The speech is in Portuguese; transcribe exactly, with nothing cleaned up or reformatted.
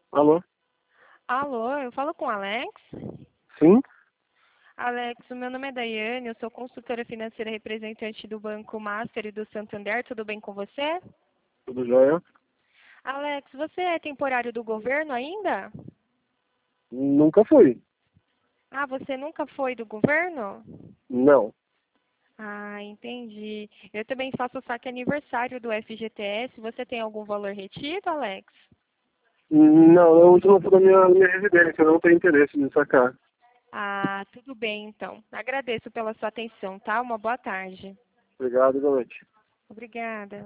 Alô? Alô, eu falo com o Alex? Sim? Alex, o meu nome é Daiane, eu sou consultora financeira representante do Banco Master e do Santander, tudo bem com você? Tudo jóia? Alex, você é temporário do governo ainda? Nunca fui. Ah, você nunca foi do governo? Não. Ah, entendi. Eu também faço saque aniversário do F G T S, você tem algum valor retido, Alex? Não, eu uso no da minha, minha residência, eu não tenho interesse em sacar. Ah, tudo bem então. Agradeço pela sua atenção, tá? Uma boa tarde. Obrigado, boa noite. Obrigada.